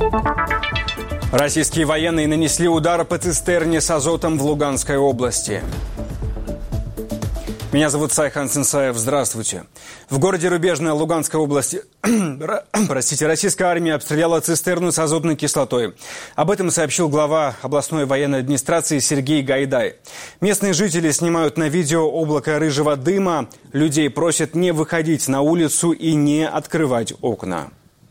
Российские военные нанесли удар по цистерне с азотом в Луганской области. Меня зовут Сайхан Сенсаев. Здравствуйте. В городе Рубежное Луганской области российская армия обстреляла цистерну с азотной кислотой. Об этом сообщил глава областной военной администрации Сергей Гайдай. Местные жители снимают на видео облако рыжего дыма. Людей просят не выходить на улицу и не открывать окна.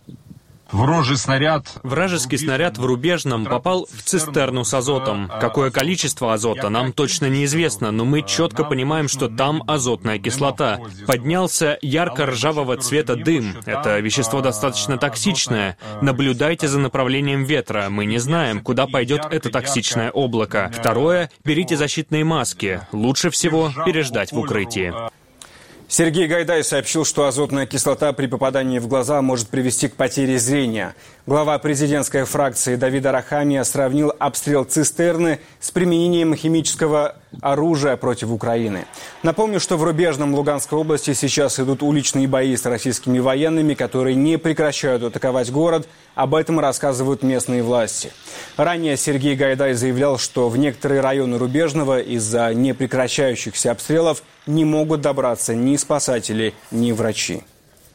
Вражеский снаряд в Рубежном попал в цистерну с азотом. Какое количество азота, нам точно неизвестно, но мы четко понимаем, что там азотная кислота. Поднялся ярко-ржавого цвета дым. Это вещество достаточно токсичное. Наблюдайте за направлением ветра. Мы не знаем, куда пойдет это токсичное облако. Второе, берите защитные маски. Лучше всего переждать в укрытии. Сергей Гайдай сообщил, что азотная кислота при попадании в глаза может привести к потере зрения. Глава президентской фракции Давид Арахамия сравнил обстрел цистерны с применением химического оружия против Украины. Напомню, что в Рубежном Луганской области сейчас идут уличные бои с российскими военными, которые не прекращают атаковать город. Об этом рассказывают местные власти. Ранее Сергей Гайдай заявлял, что в некоторые районы Рубежного из-за непрекращающихся обстрелов не могут добраться ни спасатели, ни врачи.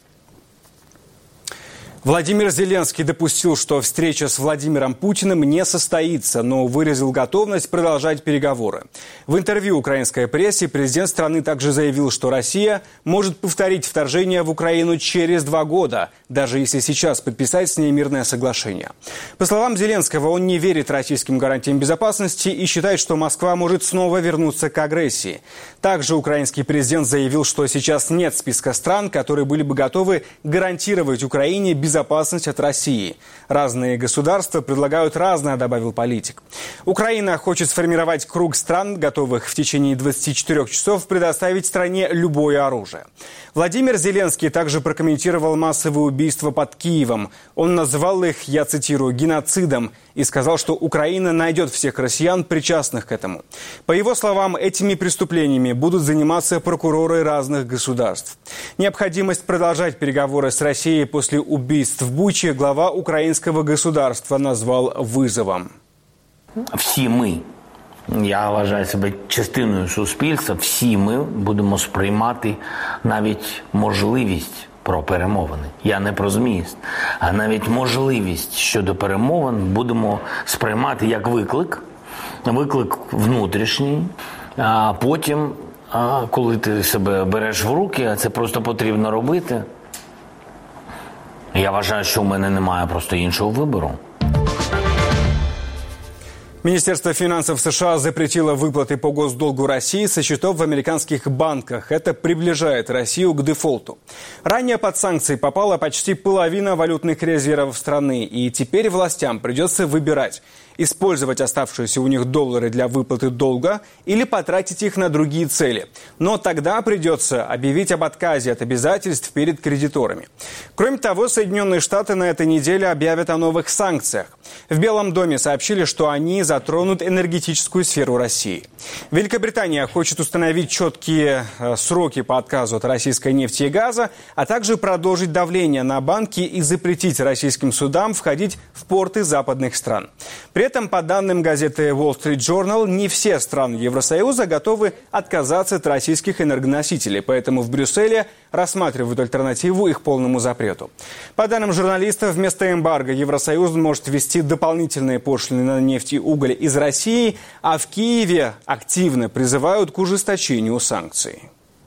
Владимир Зеленский допустил, что встреча с Владимиром Путиным не состоится, но выразил готовность продолжать переговоры. В интервью украинской прессе президент страны также заявил, что Россия может повторить вторжение в Украину через 2 года, даже если сейчас подписать с ней мирное соглашение. По словам Зеленского, он не верит российским гарантиям безопасности и считает, что Москва может снова вернуться к агрессии. Также украинский президент заявил, что сейчас нет списка стран, которые были бы готовы гарантировать Украине безопасность от России. Разные государства предлагают разное, добавил политик. Украина хочет сформировать круг стран, готовых в течение 24 часов предоставить стране любое оружие. Владимир Зеленский также прокомментировал массовые убийства под Киевом. Он назвал их, я цитирую, геноцидом и сказал, что Украина найдет всех россиян, причастных к этому. По его словам, этими преступлениями будут заниматься прокуроры разных государств. Необходимость продолжать переговоры с Россией после убийств в Бучі глава українського государства назвав визовом. Всі ми, я вважаю себе частиною суспільства, всі ми будемо сприймати навіть можливість про перемовини. Я не про зміст, а навіть можливість щодо перемовин будемо сприймати як виклик внутрішній, а потім, коли ти себе береш в руки, а це просто потрібно робити, я вважаю, що у мене немає просто іншого вибору. Министерство финансов США запретило выплаты по госдолгу России со счетов в американских банках. Это приближает Россию к дефолту. Ранее под санкции попала почти половина валютных резервов страны. И теперь властям придется выбирать, использовать оставшиеся у них доллары для выплаты долга или потратить их на другие цели. Но тогда придется объявить об отказе от обязательств перед кредиторами. Кроме того, Соединенные Штаты на этой неделе объявят о новых санкциях. В Белом доме сообщили, что они затронут энергетическую сферу России. Великобритания хочет установить четкие сроки по отказу от российской нефти и газа, а также продолжить давление на банки и запретить российским судам входить в порты западных стран. При этом, по данным газеты Wall Street Journal, не все страны Евросоюза готовы отказаться от российских энергоносителей, поэтому в Брюсселе рассматривают альтернативу их полному запрету. По данным журналистов, вместо эмбарго Евросоюз может ввести дополнительные пошлины на нефть и уголь из России, а в Киеве активно призывают к ужесточению санкций.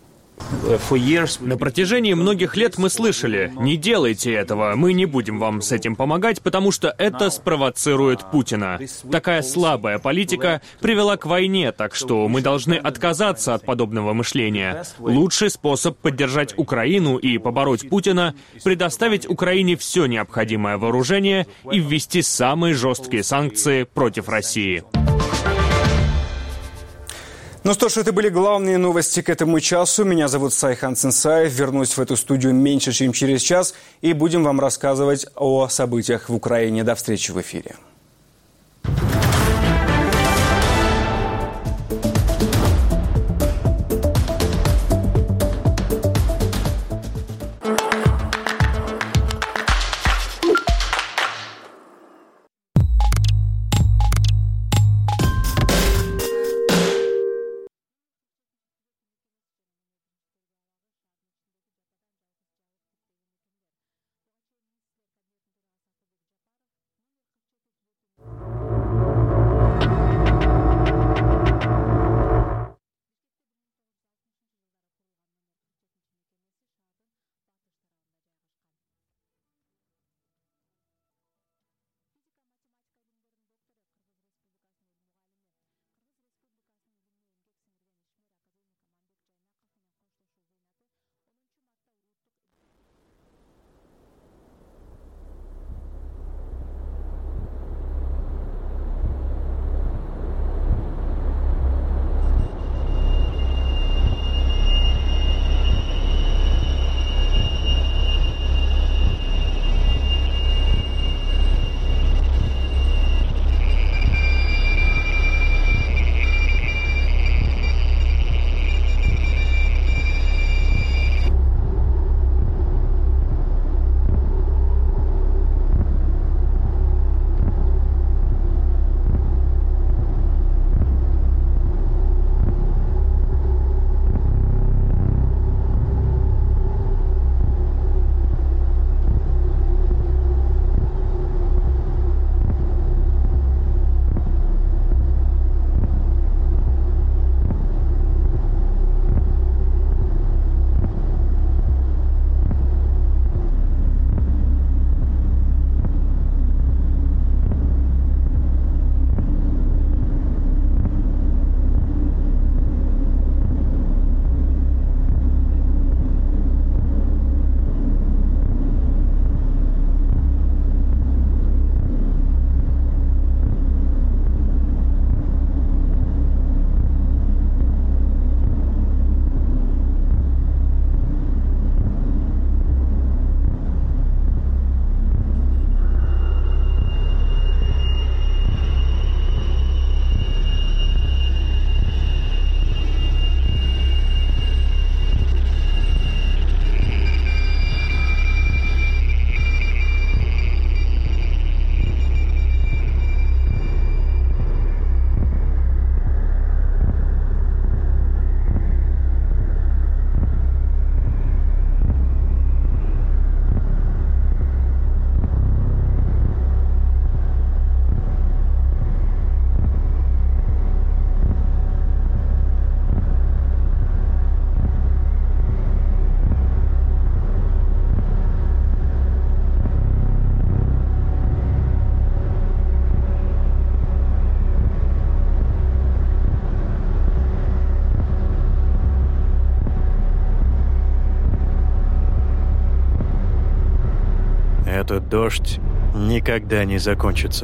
На протяжении многих лет мы слышали: не делайте этого, мы не будем вам с этим помогать, потому что это спровоцирует Путина. Такая слабая политика привела к войне, так что мы должны отказаться от подобного мышления. Лучший способ поддержать Украину и побороть Путина — предоставить Украине все необходимое вооружение и ввести самые жесткие санкции против России. Ну что ж, это были главные новости к этому часу. Меня зовут Сайхан Сенсаев. Вернусь в эту студию меньше, чем через час. И будем вам рассказывать о событиях в Украине. До встречи в эфире. Этот дождь никогда не закончится.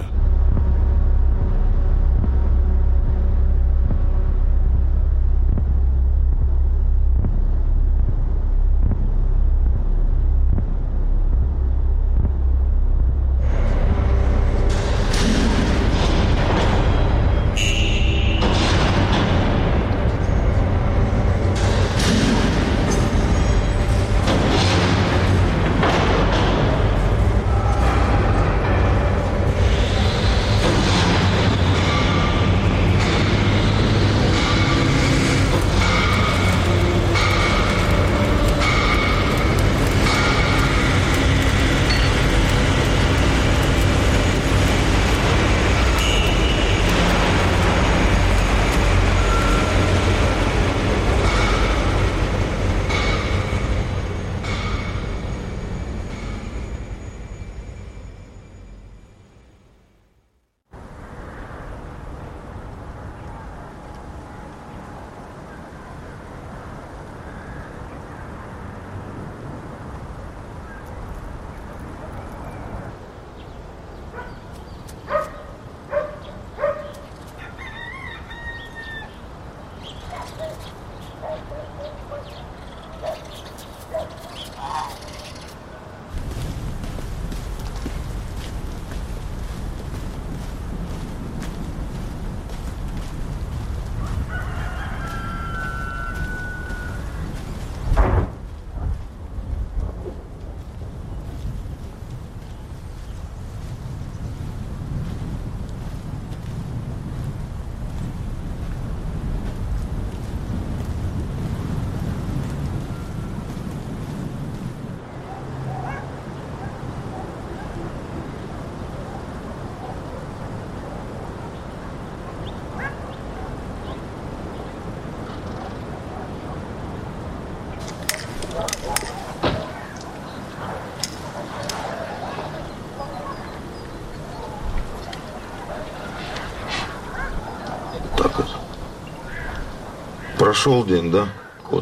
Прошел день, да, кот?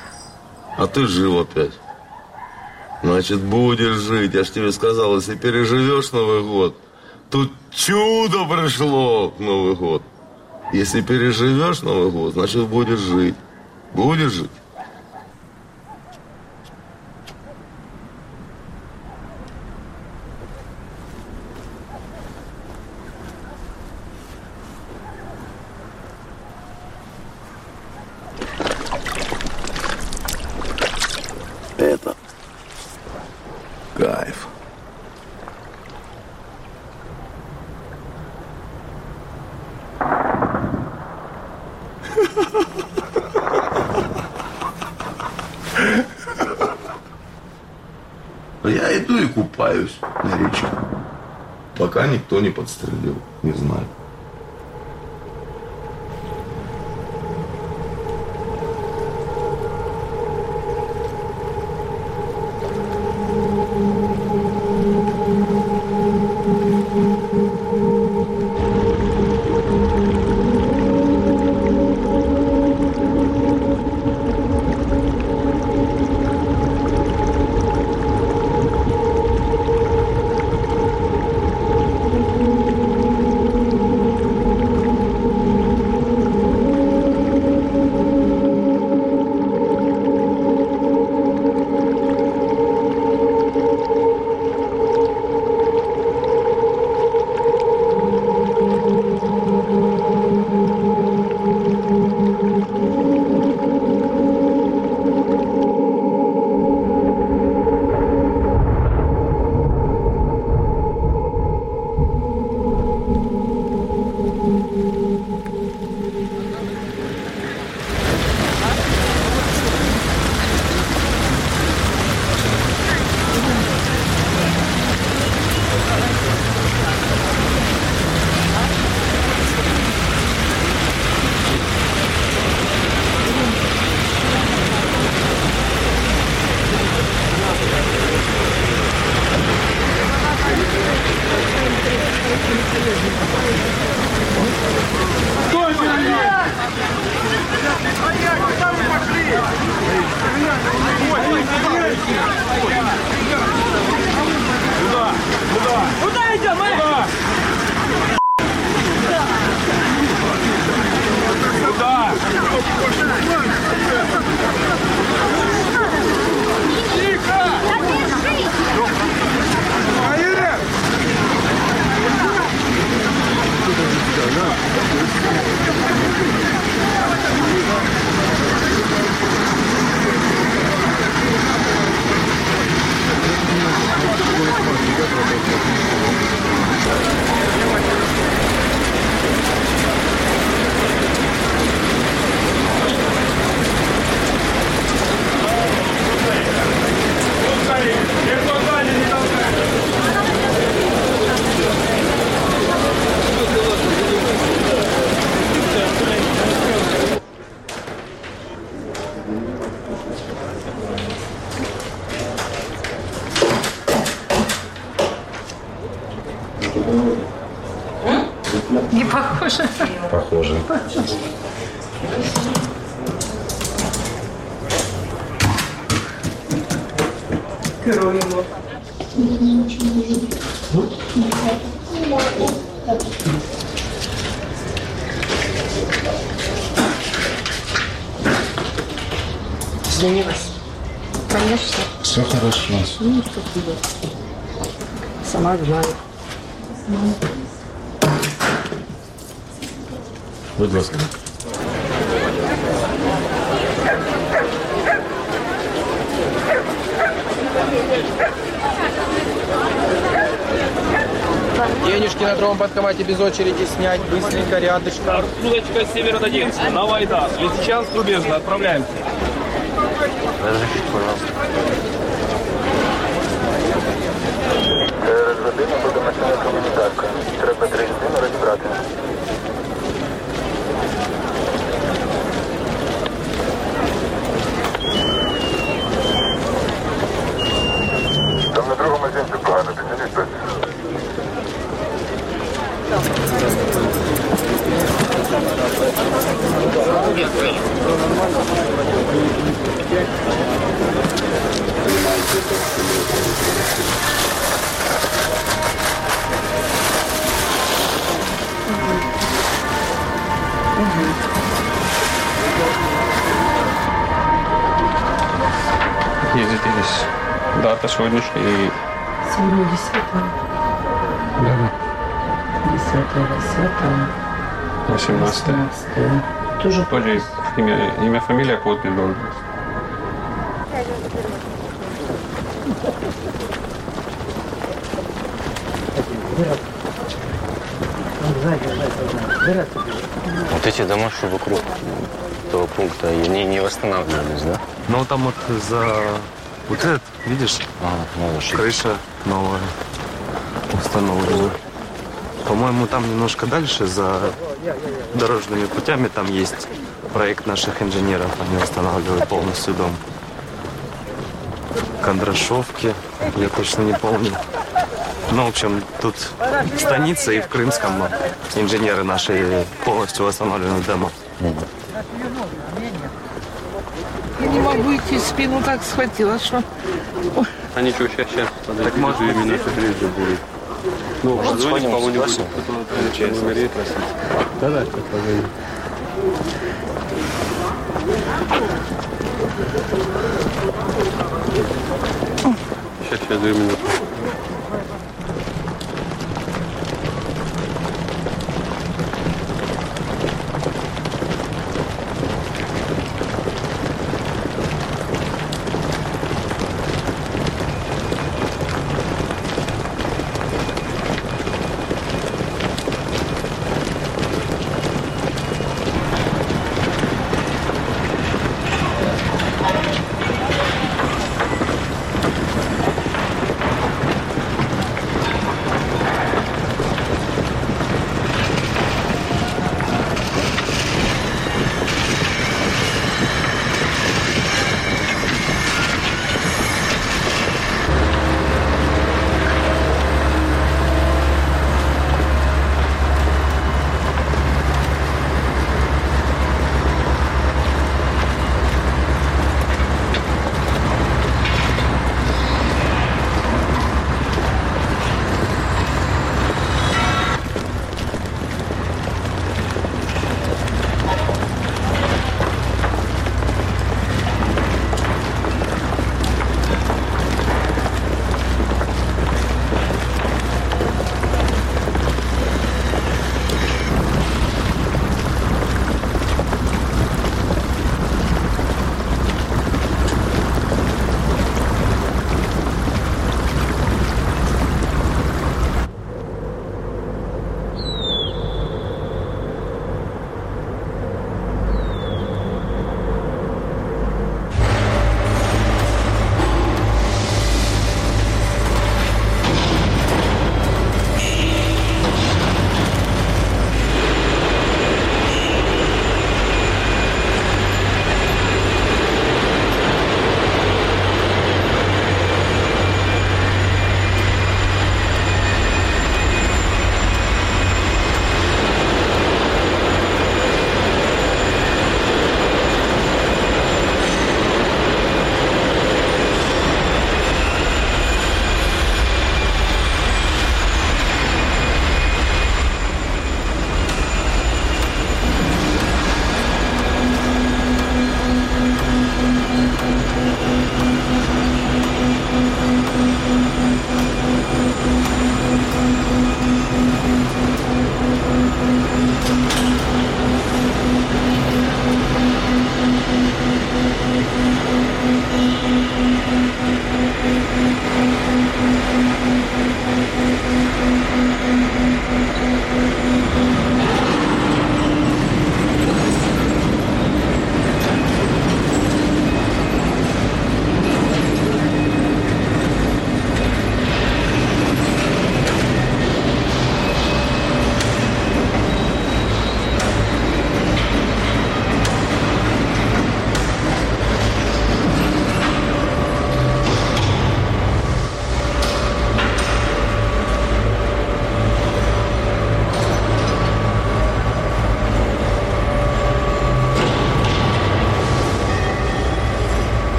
А ты жил опять. Значит, будешь жить. Я ж тебе сказал, если переживешь Новый год, тут чудо пришло в Новый год. Если переживешь Новый год, значит, будешь жить. Будешь жить. Это кайф. Я иду и купаюсь на речке, пока никто не подстрелил, не знаю. Не похоже. Похоже. Керуємо. Извинилась. Конечно. Все хорошо. Ну, спасибо. Сама знаю. Будь ласка. Денежки на другом банкомате без очереди снять, быстренько, рядышком. Удочка Северодонецк, на Вайда. Лисичанск, Рубежно, отправляемся. Разрешите, пожалуйста. Година буде машина комунікарка. Треба 3 години розібрати. Там на другому агенті погано, підніміть щось. Ездитесь. Дата сегодняшняя. Сегодня 10-го. Да. 10-го, 18. Тоже Тоже имя, фамилия, подпись должность. Вот эти дома, что вокруг того пункта, они не восстанавливались, да? Ну, там вот за... Вот этот, видишь? Крыша новая установлена. По-моему, там немножко дальше, за дорожными путями, там есть проект наших инженеров. Они восстанавливают полностью дом. Кондрашовки, я точно не помню. Ну, в общем, тут в станице и в Крымском инженеры наши полностью восстанавливают дома. Я не могу идти, спину так схватила, что... А ничего, сейчас. Так может быть, именно прежде будет. Ну, позвоните кого-нибудь, кто говорит. Да, позвони. Сейчас, 2 минуты.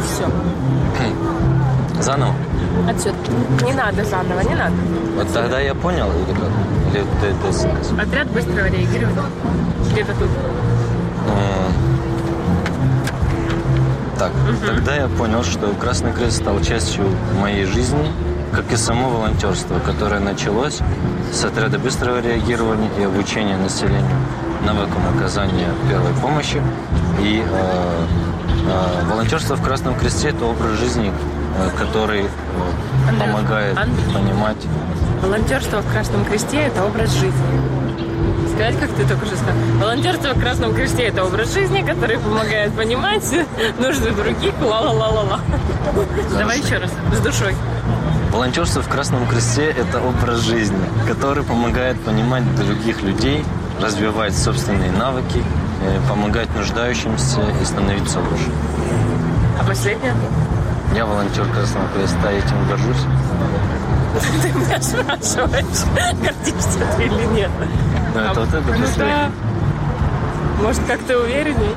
все. Заново? Отсюда. Не надо заново, не надо. Вот тогда я понял, или как? Или ты... Отряд быстрого реагирования. Где-то тут. Так, тогда я понял, что Красный Крест стал частью моей жизни, как и само волонтерство, которое началось с отряда быстрого реагирования и обучения населению навыкам оказания первой помощи. И волонтерство в Красном Кресте – это образ жизни, который помогает понимать. Волонтерство в Красном Кресте – это образ жизни. Сказать, как ты только что сказал. Волонтерство в Красном Кресте – это образ жизни, который помогает понимать нужды других. Ла-ла-ла-ла-ла. Давай еще раз, с душой. Волонтерство в Красном Кресте – это образ жизни, который помогает понимать других людей, развивать собственные навыки, помогать нуждающимся и становиться лучше. А последнее? Я волонтер Красного Креста, и этим горжусь. Ты меня спрашиваешь, гордишься ты или нет? Ну, это вот это последнее. Да. Может, как-то уверенней?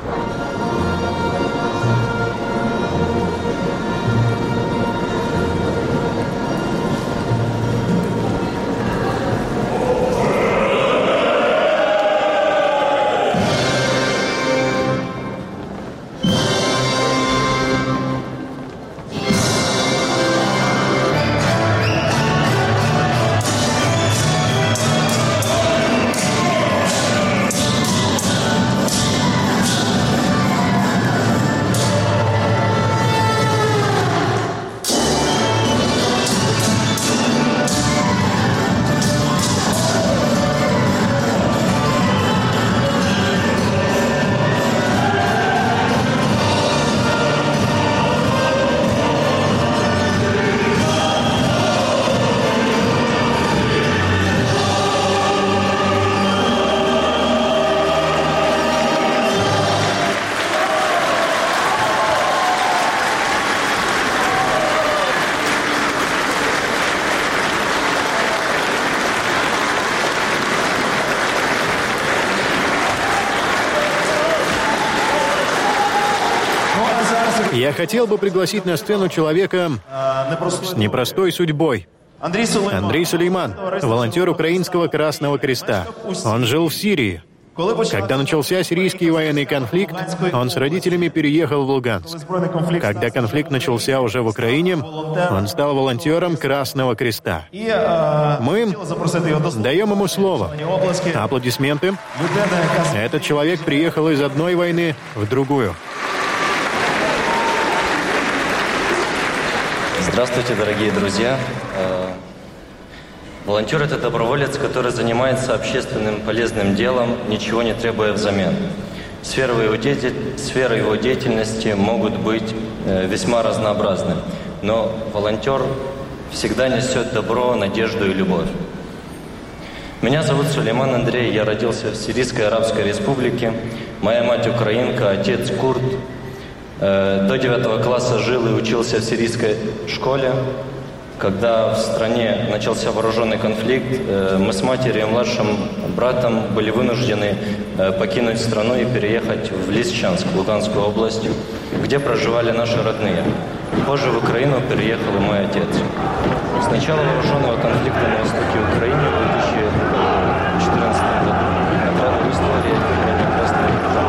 Я хотел бы пригласить на сцену человека с непростой судьбой. Андрей Сулейман, волонтер Украинского Красного Креста. Он жил в Сирии. Когда начался сирийский военный конфликт, он с родителями переехал в Луганск. Когда конфликт начался уже в Украине, он стал волонтером Красного Креста. Мы даем ему слово. Аплодисменты. Этот человек приехал из одной войны в другую. Здравствуйте, дорогие друзья. Волонтер – это доброволец, который занимается общественным полезным делом, ничего не требуя взамен. Сферы его деятельности могут быть весьма разнообразны, но волонтер всегда несет добро, надежду и любовь. Меня зовут Сулейман Андрей, я родился в Сирийской Арабской Республике. Моя мать украинка, отец курд. До 9 класса жил и учился в сирийской школе. Когда в стране начался вооруженный конфликт, мы с матерью и младшим братом были вынуждены покинуть страну и переехать в Лисичанск, Луганскую область, где проживали наши родные. Позже в Украину переехал и мой отец. С начала вооруженного конфликта на востоке Украины в 2014 году отряд быстрого реагирования Красного Креста.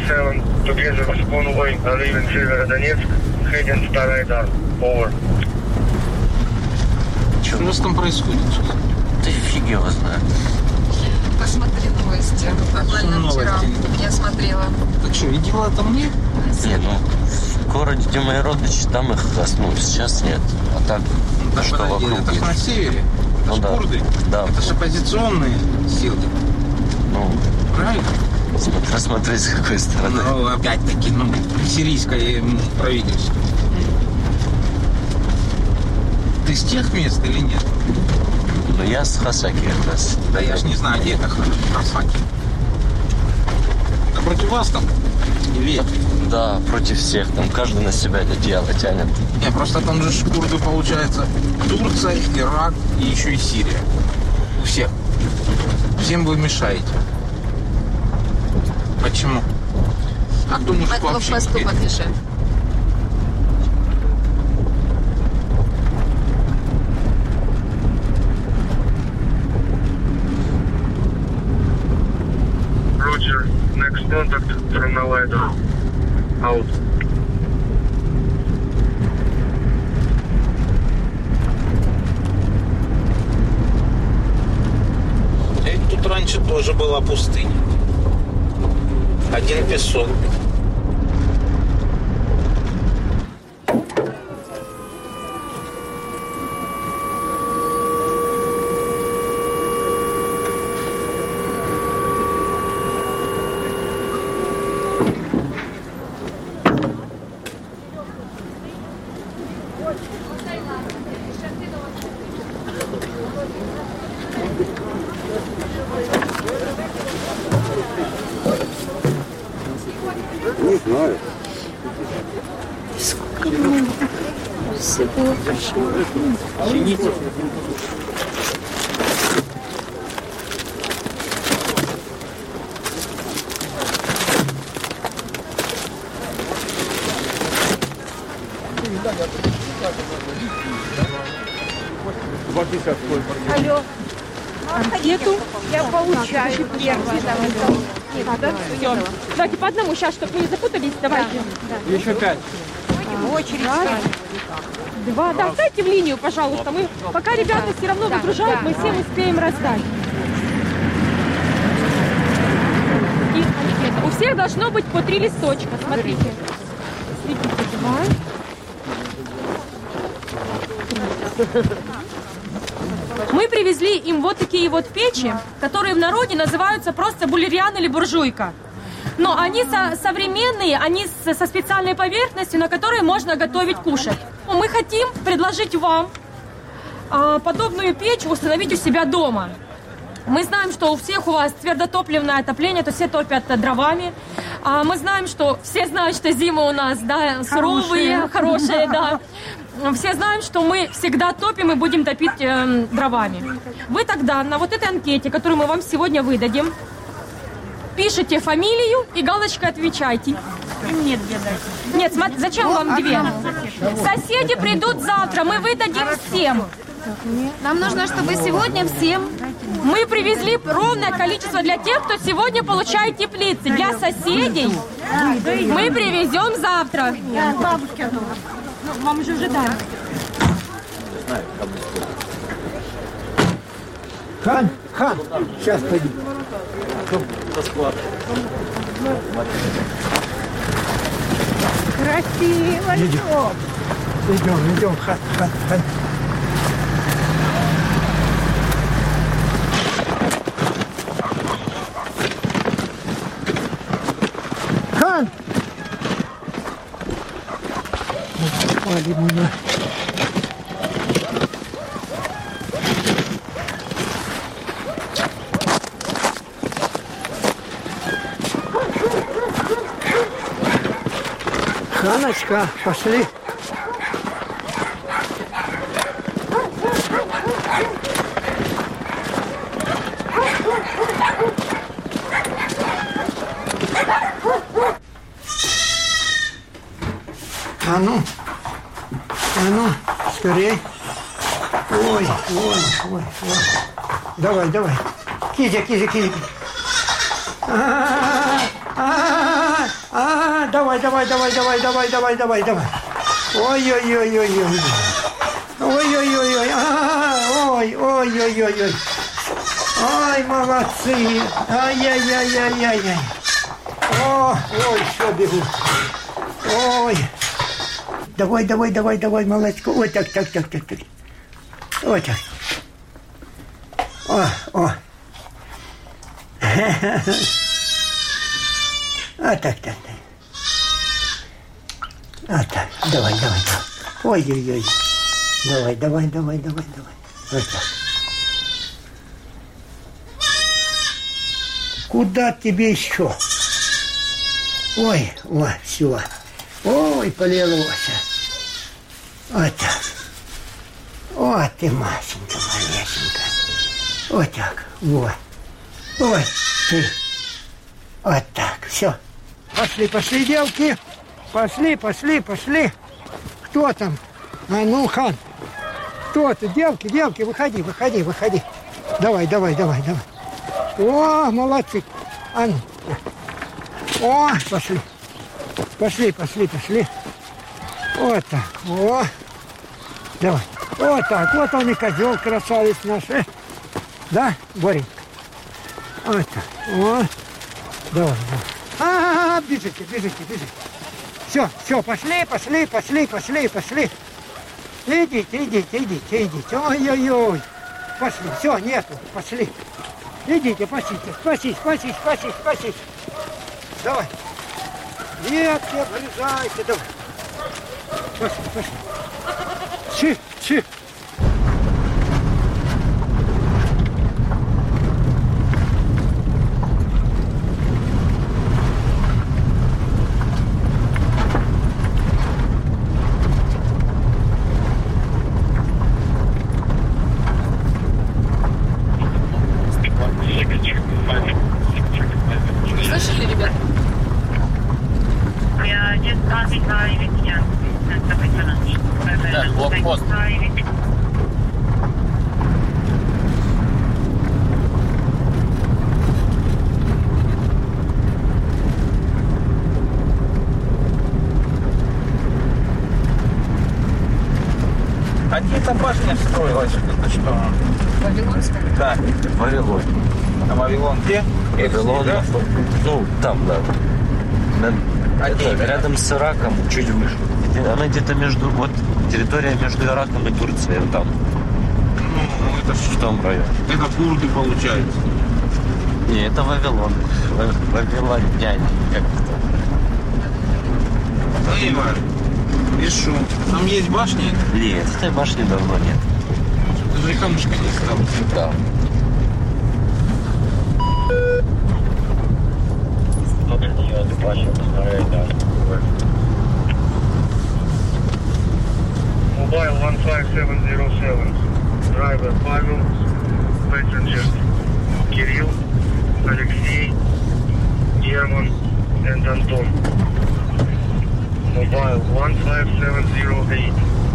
7 together with convoy leaving Северодонецк, heading Старайдар. Over. Что у нас там происходит? Да фиг его знает. Посмотри новости. Буквально вчера я смотрела. Так что, видела там мне? Не, ну, в городе, где мои родичи, там их сейчас нет. А так, ну, что подожди, вокруг это есть? на севере. Это ж курды. Да. Это же оппозиционные силы. Ну, правильно? Смотри, с какой стороны. Ну, опять-таки, сирийское правительство. Ты с тех мест или нет? Ну, я с Хасаки как раз. Да я ж не знаю, где это Хасаки. А против вас там? Или? Да, против всех. Там каждый на себя это дело тянет. Не, просто там же курды, получается, Турция, Ирак и еще и Сирия. У всех. Всем вы мешаете. Почему? А кто мужик вообще? Roger, next contact from Nalaido. Out. Тут раньше тоже была пустыня. Один песок. Не знаю. Всего Чините. Алло. Анкету я получаю. Первое. Все. Давайте по одному сейчас, чтобы вы не запутались. Давайте. Да. Еще 5. Очередь. Раз, два. Да, встаньте в линию, пожалуйста. Мы, пока ребята все равно выгружают, мы всем успеем раздать. И анкета. У всех должно быть по 3 листочка. Смотрите. Следите, 2. Мы привезли им вот такие вот печи, которые в народе называются просто булериан или буржуйка. Но они современные, они со специальной поверхностью, на которой можно готовить, кушать. Мы хотим предложить вам подобную печь установить у себя дома. Мы знаем, что у всех у вас твердотопливное отопление, то все топят дровами. Мы знаем, что все знают, что зимы у нас, да, суровые, хорошие, да. Все знают, что мы всегда топим и будем топить дровами. Вы тогда на вот этой анкете, которую мы вам сегодня выдадим, пишите фамилию и галочкой отвечайте. Нет, беда. Нет, смотри, зачем вам 2? Соседи придут завтра, мы выдадим всем. Нам нужно, чтобы сегодня всем... Мы привезли ровное количество для тех, кто сегодня получает теплицы. Для соседей мы привезем завтра. Бабушке одну. Вам уже дали. Хан, сейчас пойду. Красиво. Идем, хан. Хан! Попали меня. Ханочка, пошли. А ну, скорей. Ой. Давай. Кизя. Давай. Ой-ой-ой. Ой-ой-ой. Ай, молодцы. Ай-яй-яй-яй-яй. Ой, все, бегу. Ой. Давай, молодец. Ой, так. Ой, так. О. Так. Так. Давай. Ой-ой-ой. Давай. Вот так. Куда тебе еще? Ой, все. Ой, полилось. Вот так. Вот ты, Масенька, малесенька. Вот так, вот. Ой, ты. Вот так, все. Пошли, девки. Пошли. Кто там? А ну, Хан. Кто ты? Девки, выходи. Давай. О, молодцы. А ну. О, пошли. Вот так. О. Давай. Вот так. Вот он и козел, красавец наш. Да, Боренька? Вот так. О. Давай. Бежите. Все, пошли. Идите. Ой. Пошли. Все, нету. Пошли. Идите, спасись. Давай. Нет, не обрезайте. Давай. Пошли. Чи. Слышали, ребят? Так, блокпост. А где эта башня строилась? Что? Вавилонская? Да. Вавилон. А Вавилон где? Вавилон, да? ну, там, да. Рядом с Ираком, чуть выше. Она где-то вот территория между Ираком и Турцией, вот там. Ну, это в том районе. Это курды, получается. Не, это Вавилон. Вавилоняне, как это. Понимаю. И что? Там есть башни? Нет, этой башни давно нет. Даже камушка не стал. Да. Mobile 15707. Driver Pavel. Passenger Kirill, Alexei, German and Anton. Mobile 15708.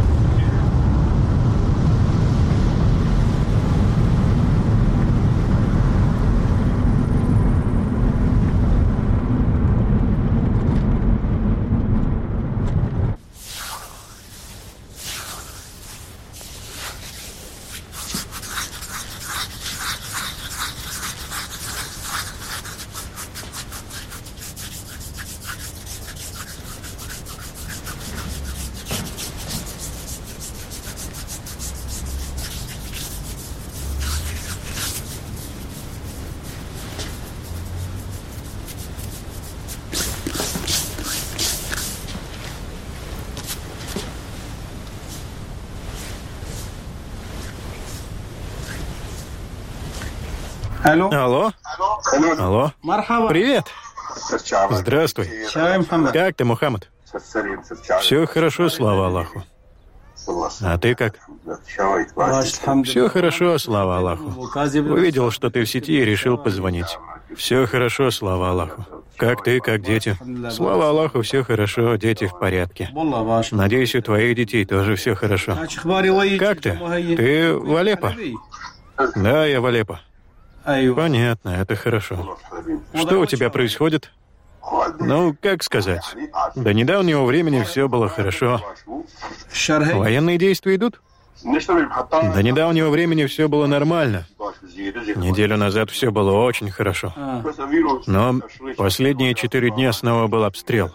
Алло. Привет. Здравствуй. Как ты, Мухаммад? Все хорошо, слава Аллаху. А ты как? Все хорошо, слава Аллаху. Увидел, что ты в сети и решил позвонить. Все хорошо, слава Аллаху. Как ты, как дети? Слава Аллаху, все хорошо, дети в порядке. Надеюсь, у твоих детей тоже все хорошо. Как ты? Ты в Алеппо? Да, я в Алеппо. Понятно, это хорошо. Что у тебя происходит? Ну, как сказать? До недавнего времени все было хорошо. Военные действия идут? До недавнего времени все было нормально. Неделю назад все было очень хорошо. Но последние 4 дня снова был обстрел.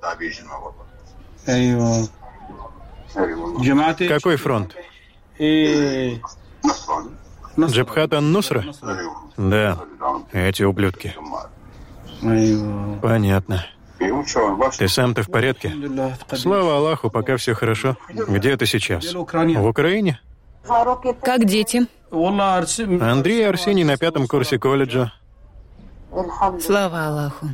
Какой фронт? Джабхат ан-Нусра? Да, эти ублюдки. Понятно. Ты сам-то в порядке? Слава Аллаху, пока все хорошо. Где ты сейчас? В Украине? Как дети? Андрей и Арсений на 5-м курсе колледжа. Слава Аллаху.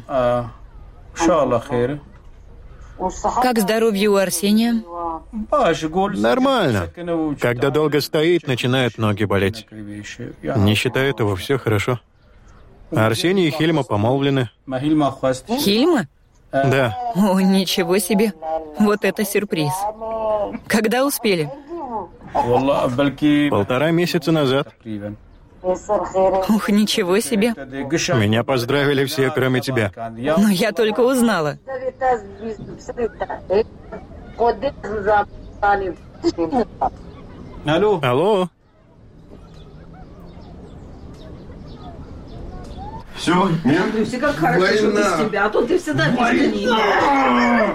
Как здоровье у Арсения? Нормально. Когда долго стоит, начинают ноги болеть. Не считая этого, все хорошо. Арсений и Хильма помолвлены. Хильма? Да. О, ничего себе. Вот это сюрприз. Когда успели? 1,5 месяца назад. Ух, ничего себе. Меня поздравили все, кроме тебя. Но я только узнала. Алло. Все, нет? Андрюся, как хорошо, что без тебя, а то ты всегда без меня.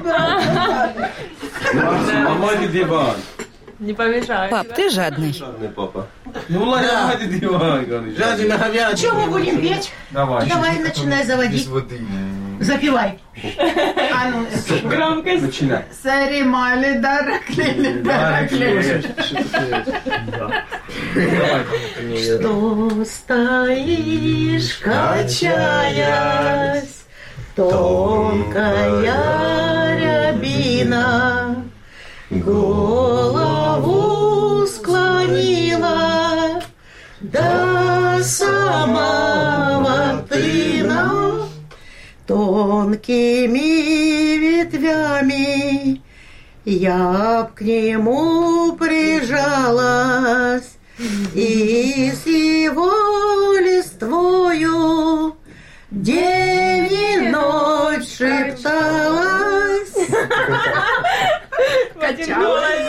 Ломайте диван. Не помешает. Пап, ты жадный. Жадный папа. Ну, ломайте диван, говорит. Что мы будем петь? Давай, начинай заводить. Запивай. А ну, громкость. Начинай. Саримали, дараклили. Что стоишь, качаясь, тонкая рябина, голову склонила до самого тына, тонкими ветвями я к нему прижалась, и с его листвою день и ночь шепталась, качалась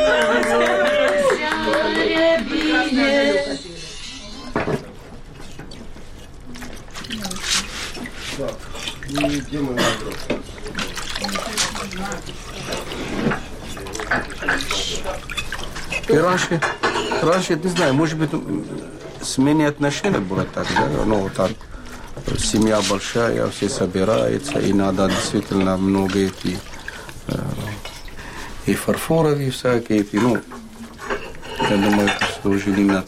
рябине. И раньше, не знаю, может быть, смене отношения было так, да? Ну, вот так, семья большая, все собираются, и надо действительно много эти, и фарфоровые всякие, эти, ну, я думаю, что уже не надо.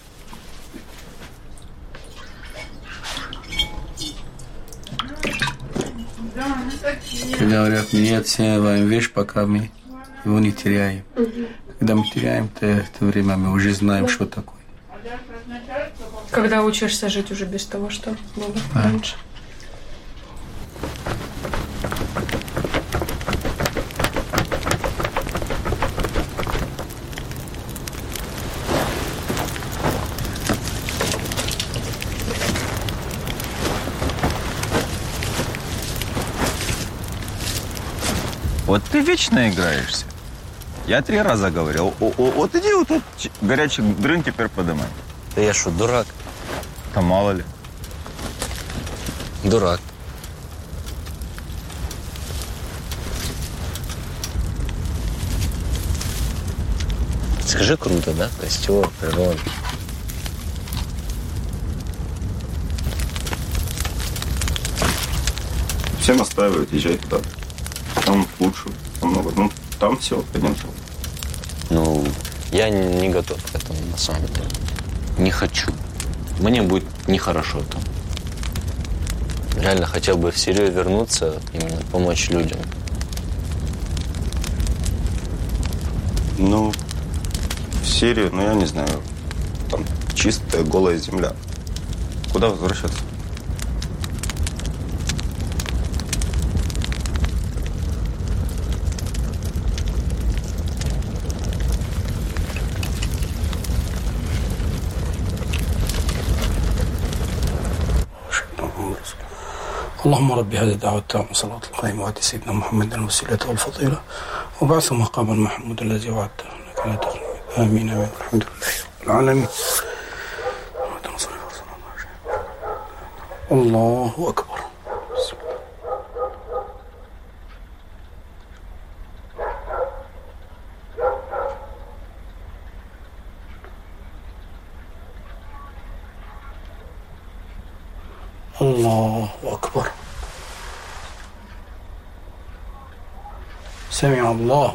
Говорят, не оцениваем вещь, пока мы его не теряем. Когда мы теряем, то это время мы уже знаем, что такое. Когда учишься жить уже без того, что было раньше. Вот ты вечно играешься. Я 3 раза говорил. Вот иди вот тут горячий дрын теперь подымай. Да я что, дурак? Да мало ли. Дурак. Скажи, круто, да? Костер, природа. Все настаивают, езжай туда. Там лучше, намного. Ну, там все, пойдем. Ну, я не готов к этому, на самом деле. Не хочу. Мне будет нехорошо там. Реально хотел бы в Сирию вернуться, именно помочь людям. Ну, в Сирию, ну, я не знаю. Там чистая, голая земля. Куда возвращаться? اللهم رب هذه الدعوة التامة صلاة القائمة وآت سيدنا محمد الوسيلة والفضيلة وبعثه مقاما محمود الذي وعدته إنك لا تخلف. آمين آمين الحمد لله رب العالمين. الله أكبر. الله أكبر. سمع الله